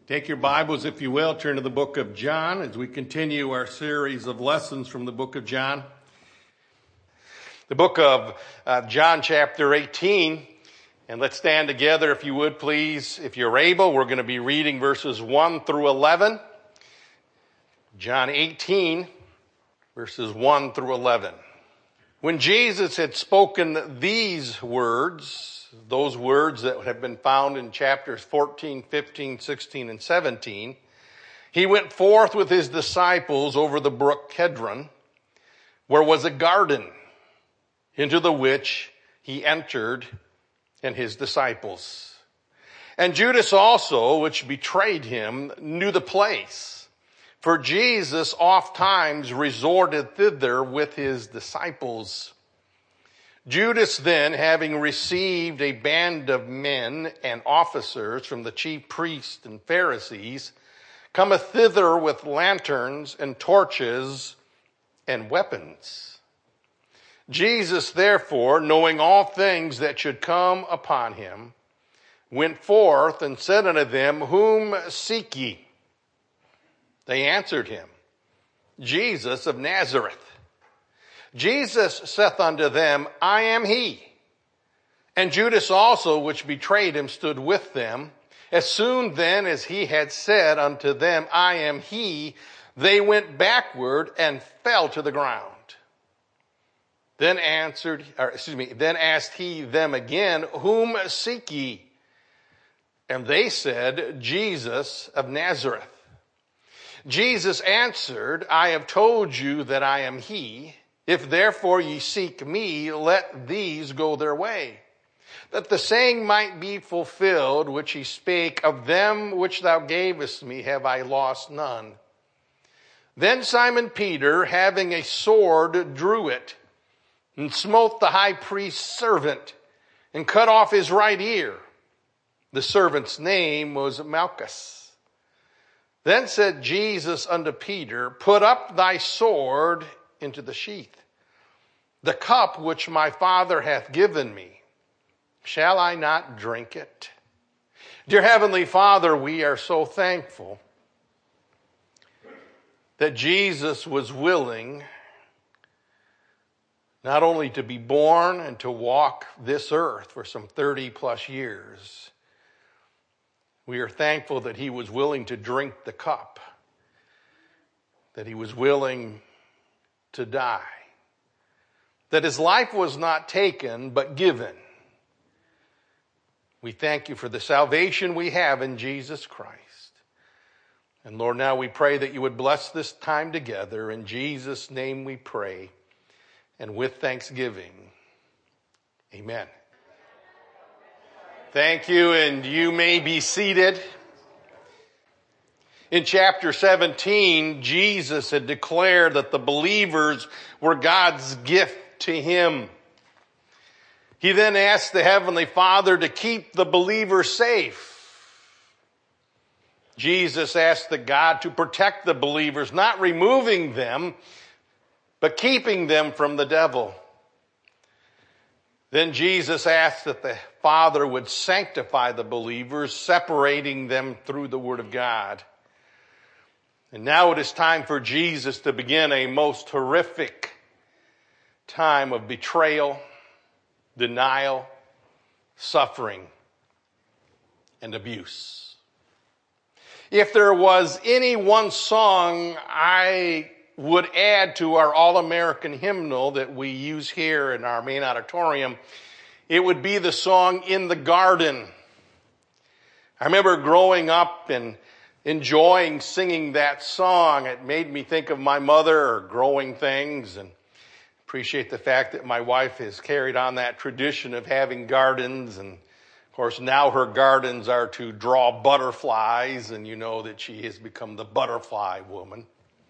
Take your Bibles, if you will, turn to the book of John as we continue our series of lessons from the book of John. The book of John chapter 18, and let's stand together if you would please. If you're able, we're going to be reading verses 1 through 11. John 18, verses 1 through 11. When Jesus had spoken these words, those words that have been found in chapters 14, 15, 16, and 17, he went forth with his disciples over the brook Kedron, where was a garden, into the which he entered and his disciples. And Judas also, which betrayed him, knew the place, for Jesus oft times resorted thither with his disciples. Judas then, having received a band of men and officers from the chief priests and Pharisees, cometh thither with lanterns and torches and weapons. Jesus therefore, knowing all things that should come upon him, went forth and said unto them, Whom seek ye? They answered him, Jesus of Nazareth. Jesus saith unto them, I am he. And Judas also, which betrayed him, stood with them. As soon then as he had said unto them, I am he, they went backward and fell to the ground. Then asked he them again, Whom seek ye? And they said, Jesus of Nazareth. Jesus answered, I have told you that I am he. If therefore ye seek me, let these go their way, that the saying might be fulfilled which he spake, of them which thou gavest me have I lost none. Then Simon Peter, having a sword, drew it, and smote the high priest's servant, and cut off his right ear. The servant's name was Malchus. Then said Jesus unto Peter, Put up thy sword into the sheath. The cup which my Father hath given me, shall I not drink it? Dear Heavenly Father, we are so thankful that Jesus was willing not only to be born and to walk this earth for some 30 plus years. We are thankful that he was willing to drink the cup, that he was willing to die, that his life was not taken but given. We thank you for the salvation we have in Jesus Christ. And Lord, now we pray that you would bless this time together. In Jesus' name we pray, and with thanksgiving, amen. Thank you, and you may be seated. In chapter 17, Jesus had declared that the believers were God's gift to him. He then asked the Heavenly Father to keep the believers safe. Jesus asked the God to protect the believers, not removing them, but keeping them from the devil. Then Jesus asked that the Father would sanctify the believers, separating them through the Word of God. And now it is time for Jesus to begin a most horrific time of betrayal, denial, suffering, and abuse. If there was any one song I would add to our All-American hymnal that we use here in our main auditorium, it would be the song In the Garden. I remember growing up and enjoying singing that song. It made me think of my mother growing things, and appreciate the fact that my wife has carried on that tradition of having gardens. And of course now her gardens are to draw butterflies, and you know that she has become the butterfly woman.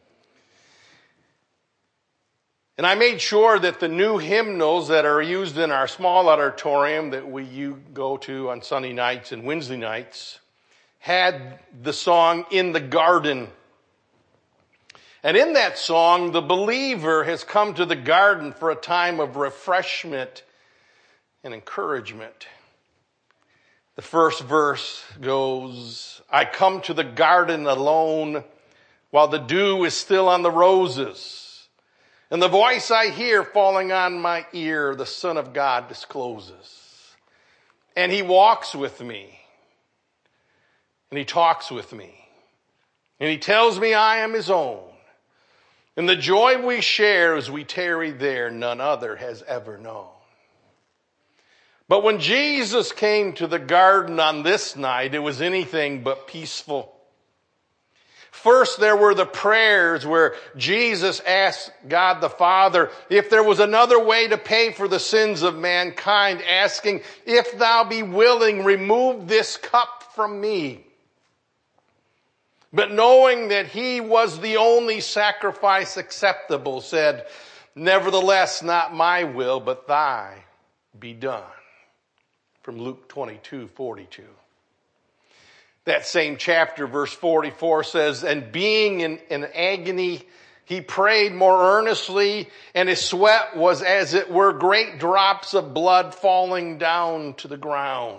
And I made sure that the new hymnals that are used in our small auditorium that you go to on Sunday nights and Wednesday nights had the song In the Garden. And in that song, the believer has come to the garden for a time of refreshment and encouragement. The first verse goes, I come to the garden alone while the dew is still on the roses. And the voice I hear falling on my ear, the Son of God discloses. And he walks with me. And he talks with me. And he tells me I am his own. And the joy we share as we tarry there, none other has ever known. But when Jesus came to the garden on this night, it was anything but peaceful. First, there were the prayers where Jesus asked God the Father if there was another way to pay for the sins of mankind, asking, if thou be willing, remove this cup from me. But knowing that he was the only sacrifice acceptable, said, nevertheless, not my will, but thy be done. From Luke 22:42. That same chapter, verse 44 says, and being in agony, he prayed more earnestly, and his sweat was as it were great drops of blood falling down to the ground.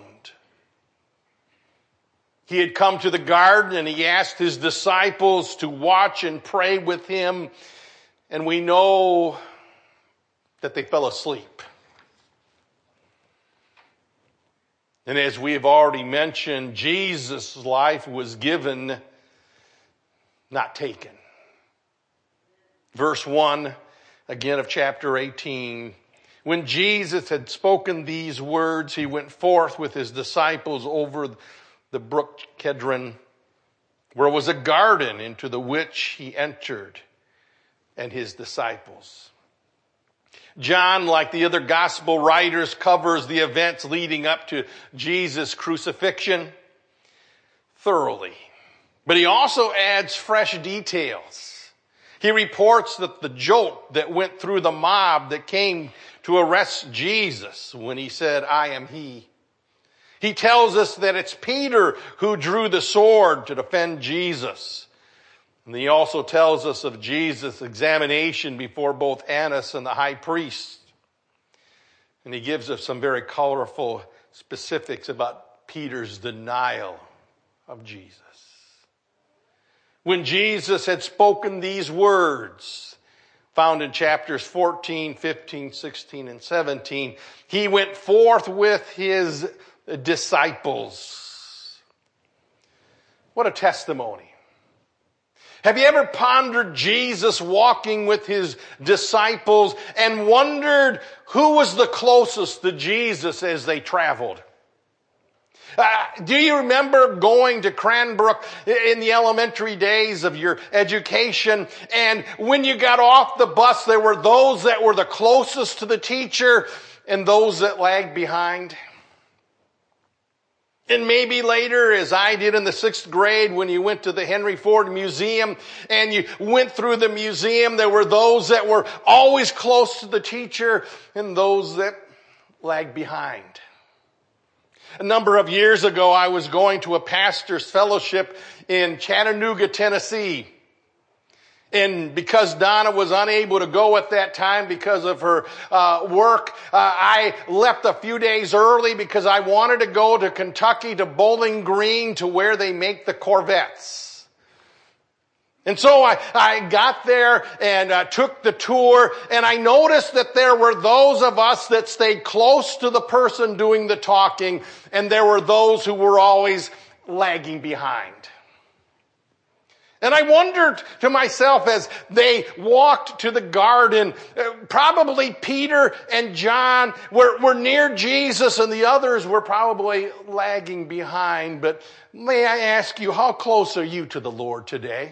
He had come to the garden and he asked his disciples to watch and pray with him, and we know that they fell asleep. And as we have already mentioned, Jesus' life was given, not taken. Verse 1, again of chapter 18. When Jesus had spoken these words, he went forth with his disciples over the brook Kedron, where was a garden into the which he entered, and his disciples. John, like the other gospel writers, covers the events leading up to Jesus' crucifixion thoroughly. But he also adds fresh details. He reports that the jolt that went through the mob that came to arrest Jesus when he said, I am he. He tells us that it's Peter who drew the sword to defend Jesus. And he also tells us of Jesus' examination before both Annas and the high priest. And he gives us some very colorful specifics about Peter's denial of Jesus. When Jesus had spoken these words, found in chapters 14, 15, 16, and 17, he went forth with his disciples. What a testimony. Have you ever pondered Jesus walking with his disciples and wondered who was the closest to Jesus as they traveled? Do you remember going to Cranbrook in the elementary days of your education, and when you got off the bus, there were those that were the closest to the teacher and those that lagged behind? And maybe later, as I did in the 6th grade, when you went to the Henry Ford Museum and you went through the museum, there were those that were always close to the teacher and those that lagged behind. A number of years ago, I was going to a pastor's fellowship in Chattanooga, Tennessee. And because Donna was unable to go at that time because of her work, I left a few days early because I wanted to go to Kentucky to Bowling Green to where they make the Corvettes. And so I got there and took the tour, and I noticed that there were those of us that stayed close to the person doing the talking, and there were those who were always lagging behind. And I wondered to myself as they walked to the garden, probably Peter and John were near Jesus and the others were probably lagging behind. But may I ask you, how close are you to the Lord today?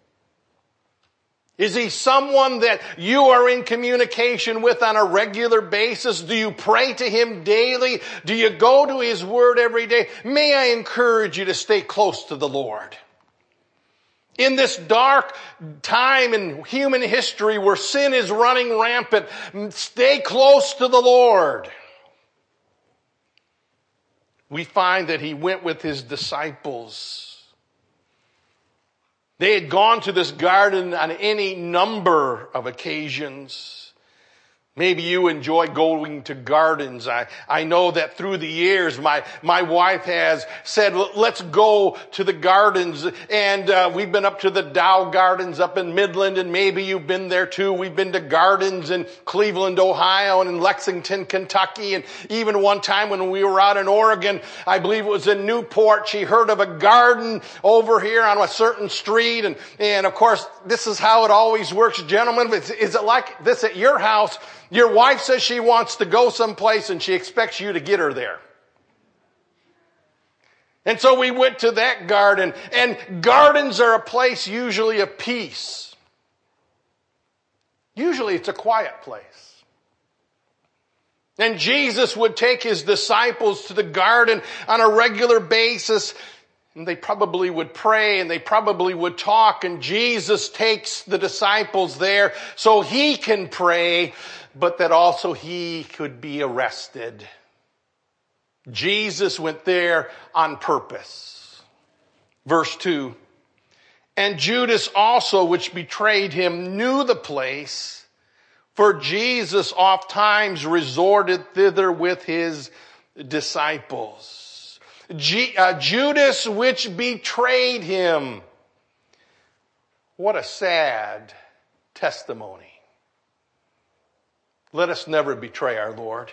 Is he someone that you are in communication with on a regular basis? Do you pray to him daily? Do you go to his word every day? May I encourage you to stay close to the Lord. In this dark time in human history where sin is running rampant, stay close to the Lord. We find that he went with his disciples. They had gone to this garden on any number of occasions. Maybe you enjoy going to gardens. I know that through the years, my wife has said, let's go to the gardens. And we've been up to the Dow Gardens up in Midland, and maybe you've been there too. We've been to gardens in Cleveland, Ohio, and in Lexington, Kentucky. And even one time when we were out in Oregon, I believe it was in Newport, she heard of a garden over here on a certain street. And of course, this is how it always works, gentlemen. Is it like this at your house? Your wife says she wants to go someplace and she expects you to get her there. And so we went to that garden, and gardens are a place usually of peace. Usually it's a quiet place. And Jesus would take his disciples to the garden on a regular basis, and they probably would pray and they probably would talk, and Jesus takes the disciples there so he can pray, but that also he could be arrested. Jesus went there on purpose. Verse 2, and Judas also, which betrayed him, knew the place, for Jesus oft times resorted thither with his disciples. Judas, which betrayed him. What a sad testimony. Let us never betray our Lord.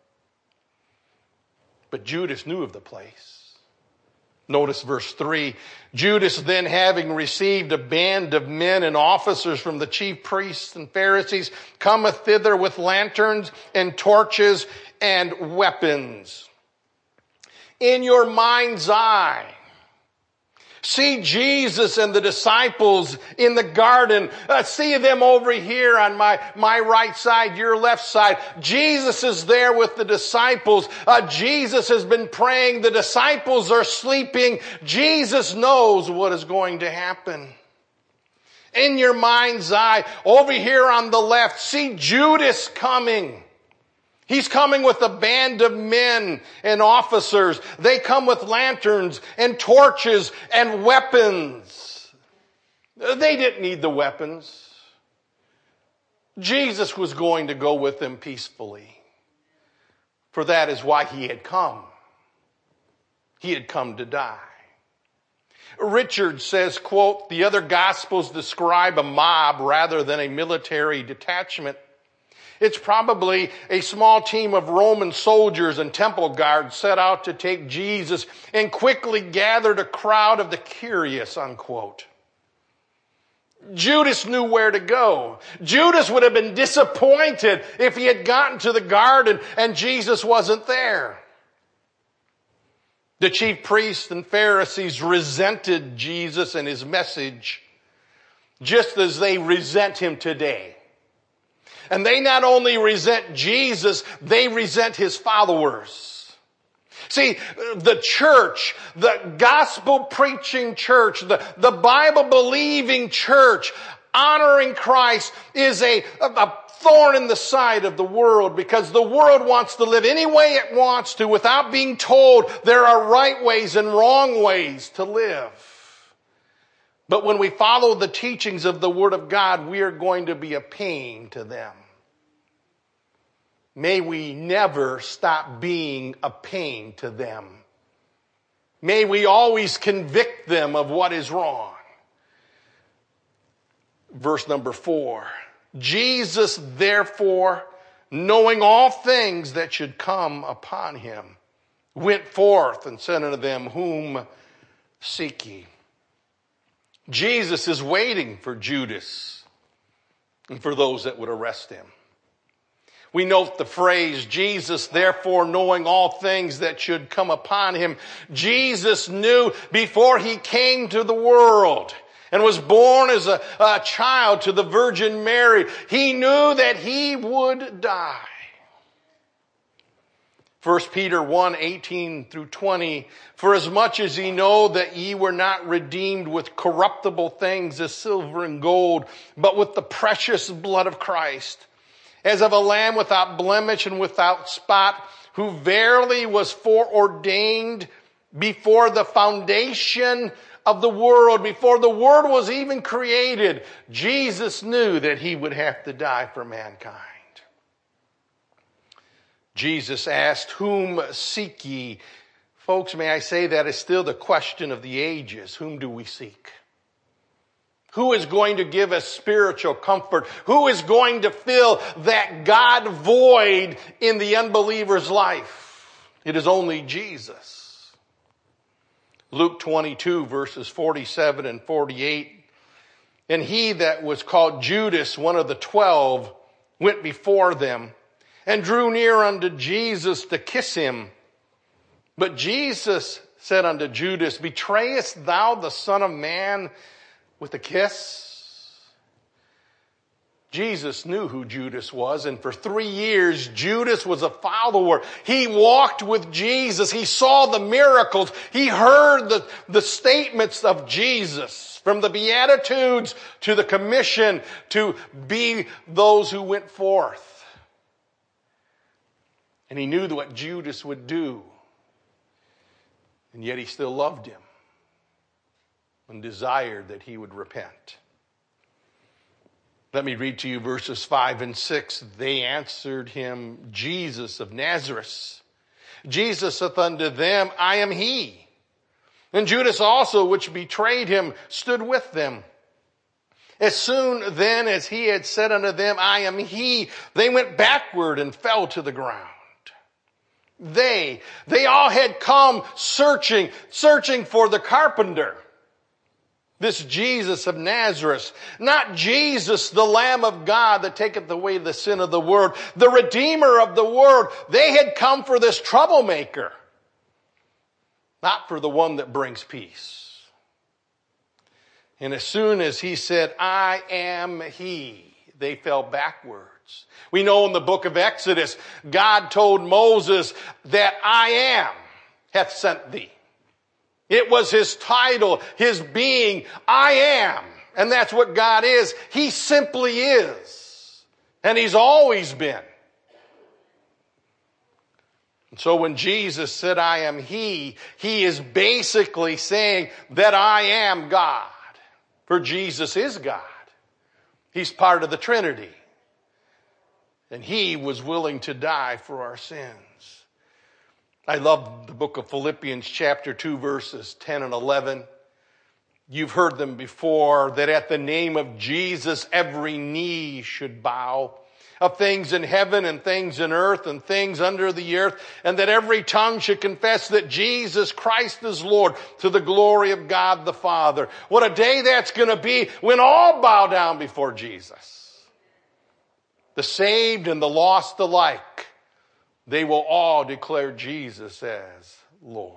But Judas knew of the place. Notice verse 3. Judas then, having received a band of men and officers from the chief priests and Pharisees, cometh thither with lanterns and torches and weapons. In your mind's eye, see Jesus and the disciples in the garden. See them over here on my right side, your left side. Jesus is there with the disciples. Jesus has been praying. The disciples are sleeping. Jesus knows what is going to happen. In your mind's eye, over here on the left, see Judas coming. He's coming with a band of men and officers. They come with lanterns and torches and weapons. They didn't need the weapons. Jesus was going to go with them peacefully. For that is why he had come. He had come to die. Richard says, quote, the other Gospels describe a mob rather than a military detachment. It's probably a small team of Roman soldiers and temple guards set out to take Jesus and quickly gathered a crowd of the curious, unquote. Judas knew where to go. Judas would have been disappointed if he had gotten to the garden and Jesus wasn't there. The chief priests and Pharisees resented Jesus and his message just as they resent him today. And they not only resent Jesus, they resent his followers. See, the church, the gospel-preaching church, the Bible-believing church, honoring Christ is a thorn in the side of the world, because the world wants to live any way it wants to without being told there are right ways and wrong ways to live. But when we follow the teachings of the Word of God, we are going to be a pain to them. May we never stop being a pain to them. May we always convict them of what is wrong. Verse number 4. Jesus, therefore, knowing all things that should come upon him, went forth and said unto them, whom seek ye? Jesus is waiting for Judas and for those that would arrest him. We note the phrase, Jesus, therefore, knowing all things that should come upon him. Jesus knew before he came to the world and was born as a child to the Virgin Mary, he knew that he would die. 1 Peter 1:18-20, for as much as ye know that ye were not redeemed with corruptible things as silver and gold, but with the precious blood of Christ, as of a lamb without blemish and without spot, who verily was foreordained before the foundation of the world, before the world was even created. Jesus knew that he would have to die for mankind. Jesus asked, "Whom seek ye?" Folks, may I say that is still the question of the ages. Whom do we seek? Who is going to give us spiritual comfort? Who is going to fill that God void in the unbeliever's life? It is only Jesus. Luke 22 verses 47 and 48. "And he that was called Judas, one of the 12, went before them and drew near unto Jesus to kiss him. But Jesus said unto Judas, Betrayest thou the Son of Man with a kiss?" Jesus knew who Judas was, and for 3 years, Judas was a follower. He walked with Jesus. He saw the miracles. He heard the statements of Jesus, from the Beatitudes to the commission to be those who went forth. And he knew what Judas would do. And yet he still loved him and desired that he would repent. Let me read to you verses 5 and 6. "They answered him, Jesus of Nazareth. Jesus saith unto them, I am he. And Judas also, which betrayed him, stood with them. As soon then as he had said unto them, I am he, they went backward and fell to the ground. They all had come searching for the carpenter. This Jesus of Nazareth, not Jesus, the Lamb of God that taketh away the sin of the world, the Redeemer of the world. They had come for this troublemaker, not for the one that brings peace. And as soon as he said, I am he, they fell backwards. We know in the book of Exodus, God told Moses that I am hath sent thee. It was his title, his being, I am. And that's what God is. He simply is. And he's always been. And so when Jesus said, I am he is basically saying that I am God. For Jesus is God. He's part of the Trinity. And he was willing to die for our sins. I love the book of Philippians chapter 2 verses 10 and 11. You've heard them before, that at the name of Jesus every knee should bow, of things in heaven and things in earth and things under the earth, and that every tongue should confess that Jesus Christ is Lord, to the glory of God the Father. What a day that's going to be when all bow down before Jesus. The saved and the lost alike, they will all declare Jesus as Lord.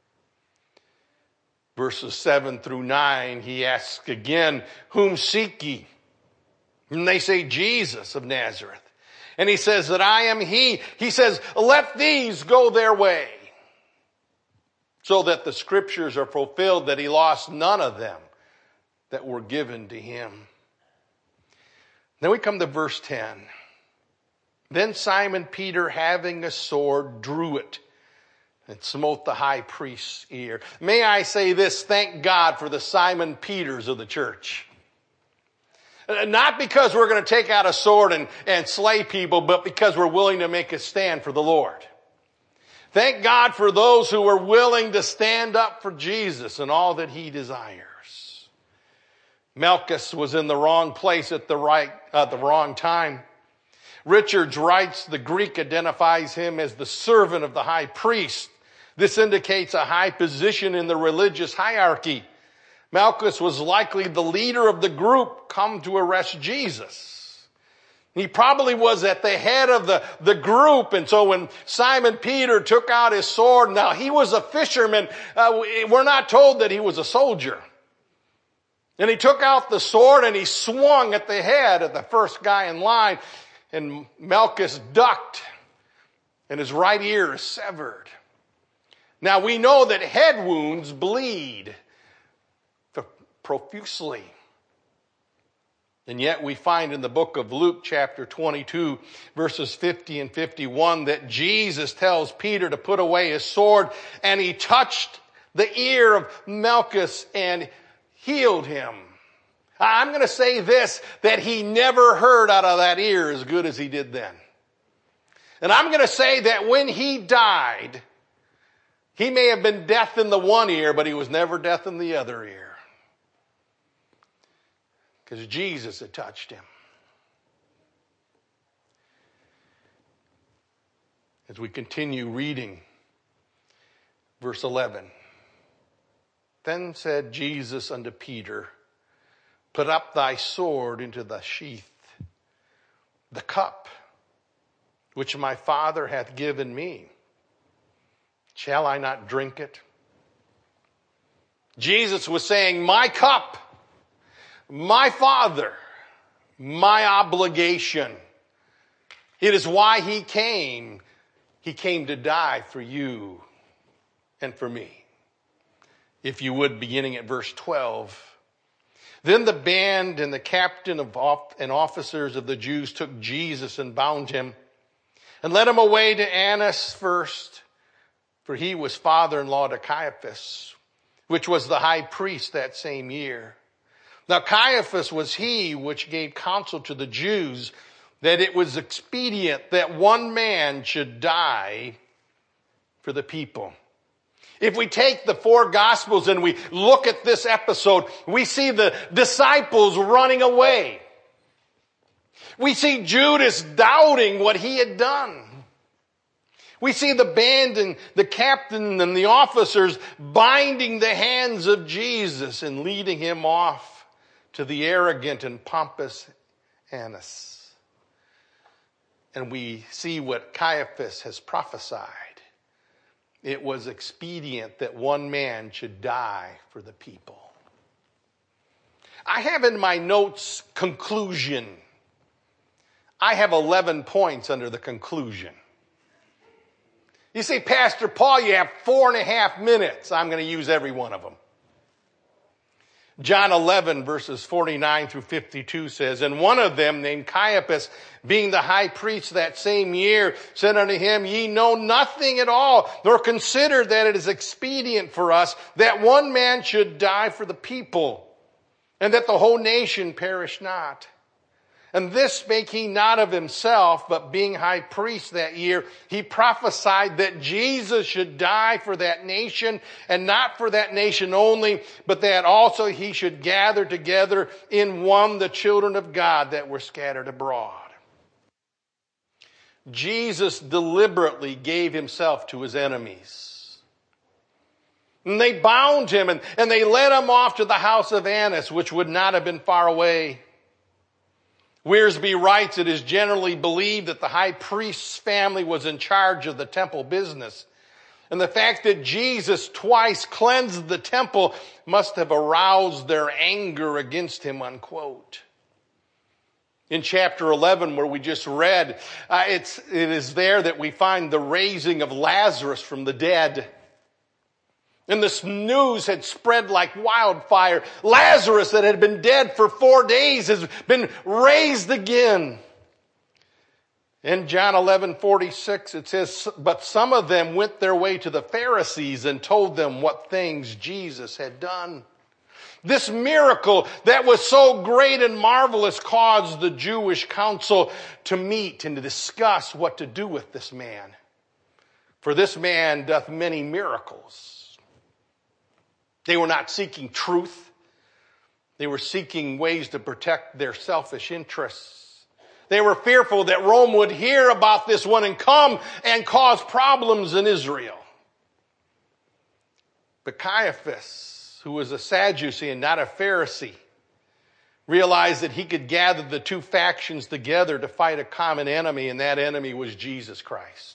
Verses 7 through 9, he asks again, whom seek ye? And they say, Jesus of Nazareth. And he says that I am he. He says, let these go their way. So that the scriptures are fulfilled, that he lost none of them that were given to him. Then we come to verse 10. Then Simon Peter, having a sword, drew it and smote the high priest's ear. May I say this, thank God for the Simon Peters of the church. Not because we're going to take out a sword and slay people, but because we're willing to make a stand for the Lord. Thank God for those who are willing to stand up for Jesus and all that he desires. Malchus was in the wrong place at the wrong time. Richards writes, the Greek identifies him as the servant of the high priest. This indicates a high position in the religious hierarchy. Malchus was likely the leader of the group come to arrest Jesus. He probably was at the head of the group. And so when Simon Peter took out his sword, now he was a fisherman. We're not told that he was a soldier. And he took out the sword and he swung at the head of the first guy in line. And Malchus ducked and his right ear is severed. Now we know that head wounds bleed profusely. And yet we find in the book of Luke chapter 22 verses 50 and 51 that Jesus tells Peter to put away his sword, and he touched the ear of Malchus and healed him. I'm going to say this, that he never heard out of that ear as good as he did then. And I'm going to say that when he died, he may have been deaf in the one ear, but he was never deaf in the other ear. Because Jesus had touched him. As we continue reading, verse 11. Then said Jesus unto Peter, put up thy sword into the sheath. The cup which my Father hath given me, shall I not drink it? Jesus was saying, my cup, my Father, my obligation. It is why he came. He came to die for you and for me. If you would, beginning at verse 12. Then the band and the captain and officers of the Jews took Jesus and bound him and led him away to Annas first, for he was father-in-law to Caiaphas, which was the high priest that same year. Now Caiaphas was he which gave counsel to the Jews that it was expedient that one man should die for the people. If we take the four Gospels and we look at this episode, we see the disciples running away. We see Judas doubting what he had done. We see the band and the captain and the officers binding the hands of Jesus and leading him off to the arrogant and pompous Annas. And we see what Caiaphas has prophesied. It was expedient that one man should die for the people. I have in my notes conclusion. I have 11 points under the conclusion. You say, Pastor Paul, you have 4.5 minutes. I'm going to use every one of them. John 11 verses 49 through 52 says, and one of them named Caiaphas, being the high priest that same year, said unto him, ye know nothing at all, nor consider that it is expedient for us that one man should die for the people, and that the whole nation perish not. And this spake he not of himself, but being high priest that year, he prophesied that Jesus should die for that nation, and not for that nation only, but that also he should gather together in one the children of God that were scattered abroad. Jesus deliberately gave himself to his enemies. And they bound him and they led him off to the house of Annas, which would not have been far away. Wiersbe writes, it is generally believed that the high priest's family was in charge of the temple business. And the fact that Jesus twice cleansed the temple must have aroused their anger against him, unquote. In chapter 11, where we just read, it is there that we find the raising of Lazarus from the dead. And this news had spread like wildfire. Lazarus, that had been dead for 4 days, has been raised again. In John 11:46, it says, but some of them went their way to the Pharisees and told them what things Jesus had done. This miracle that was so great and marvelous caused the Jewish council to meet and to discuss what to do with this man. For this man doth many miracles. They were not seeking truth. They were seeking ways to protect their selfish interests. They were fearful that Rome would hear about this one and come and cause problems in Israel. But Caiaphas, who was a Sadducee and not a Pharisee, realized that he could gather the two factions together to fight a common enemy, and that enemy was Jesus Christ.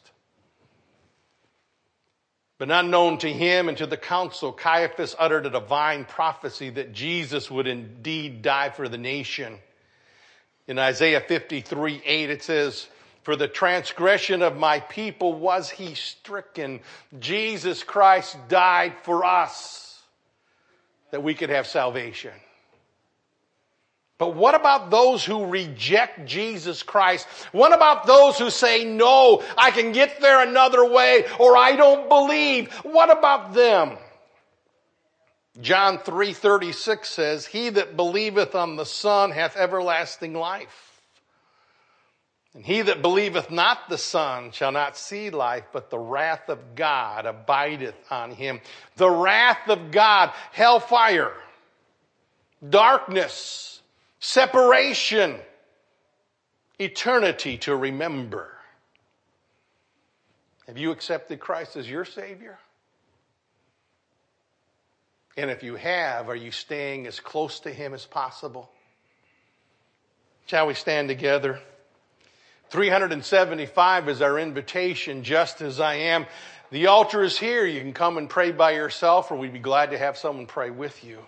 But unknown to him and to the council, Caiaphas uttered a divine prophecy that Jesus would indeed die for the nation. In Isaiah 53:8, it says, for the transgression of my people was he stricken. Jesus Christ died for us that we could have salvation. But what about those who reject Jesus Christ? What about those who say, no, I can get there another way, or I don't believe? What about them? John 3:36 says, he that believeth on the Son hath everlasting life. And he that believeth not the Son shall not see life, but the wrath of God abideth on him. The wrath of God, hellfire, darkness, separation, eternity to remember. Have you accepted Christ as your Savior? And if you have, are you staying as close to him as possible? Shall we stand together? 375 is our invitation, just as I am. The altar is here. You can come and pray by yourself, or we'd be glad to have someone pray with you.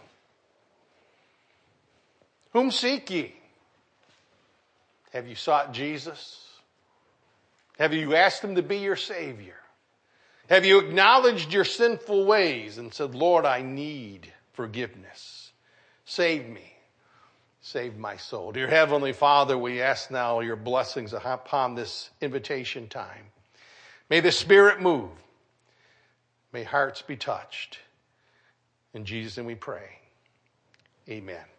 Whom seek ye? Have you sought Jesus? Have you asked him to be your Savior? Have you acknowledged your sinful ways and said, Lord, I need forgiveness. Save me. Save my soul. Dear Heavenly Father, we ask now your blessings upon this invitation time. May the Spirit move. May hearts be touched. In Jesus' name we pray. Amen.